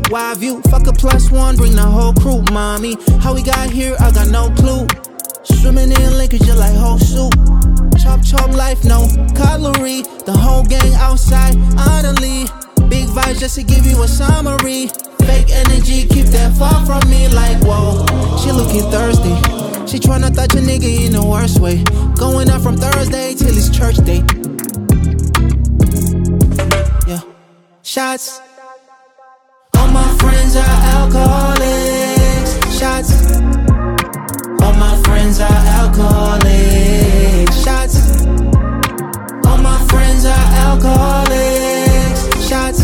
Wide view, fuck a +1, bring the whole crew, mommy. How we got here, I got no clue. Swimming in liquor just like whole soup. Chop chop life, no calorie. The whole gang outside, utterly. Big vibes just to give you a summary. Fake energy, keep that far from me like whoa. She looking thirsty. She tryna touch a nigga in the worst way. Going out from Thursday till it's church day. Yeah. Shots. All my friends are alcoholics. Shots. All my friends are alcoholics. Shots. All my friends are alcoholics. Shots.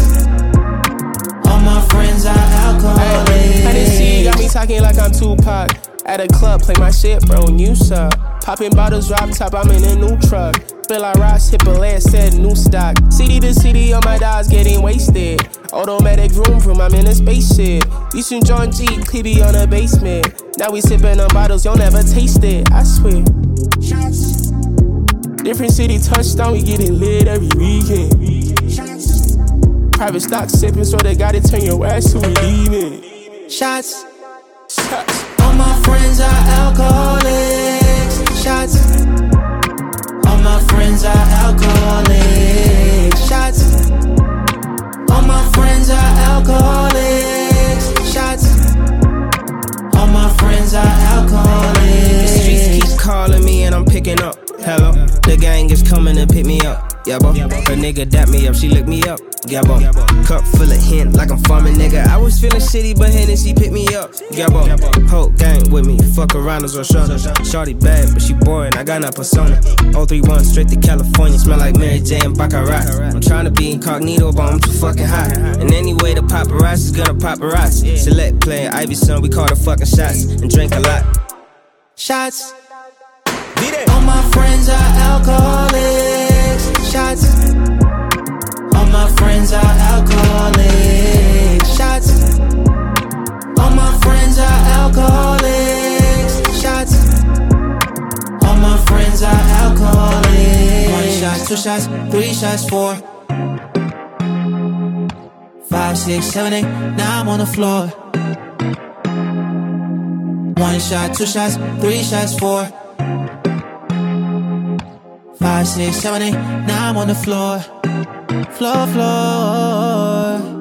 All my friends are alcoholics. Hennessy got me talking like I'm Tupac. At a club, play my shit, bro, new suck. Popping bottles, drop top, I'm in a new truck. Feel like Ross Hippolyte said new stock. City to city, all my dogs getting wasted. Automatic vroom, I'm in a spaceship. Used to John G, Cleavy on the basement. Now we sipping on bottles, you'll never taste it, I swear. Shots. Different city touchdown, we getting lit every weekend. Shots. Private stock sipping, so they gotta turn your ass to leaving. Shots. Shots. All my friends are alcoholics. Shots. All my friends are alcoholics. Shots. All my friends are alcoholics. Shots. All my friends are alcoholics. The streets keep calling me and I'm picking up. Hello, the gang is coming to pick me up. Yeah, bo. Her nigga dap me up, she lick me up. Yeah, bo. Cup full of hint like I'm farming, nigga. I was feeling shitty, but Hennessy picked me up. Yeah, bo. Whole gang with me, fuck around us or shoulder. Shorty bad, but she boring, I got no persona. 031 straight to California, smell like Mary J and Baccarat. I'm trying to be incognito, but I'm too fucking hot. And anyway, the paparazzi's gonna paparazzi. Select player, Ivy son, we call the fucking shots and drink a lot. Shots. All my friends are alcoholics. Shots. All my friends are alcoholics. Shots. All my friends are alcoholics. Shots. All my friends are alcoholics. 1 shot, 2 shots, 3 shots, 4, 5, 6, 7, 8. Now I'm on the floor. 1 shot, 2 shots, 3 shots, 4, 5, 6, 7, 8. Now I'm on the floor. Floor.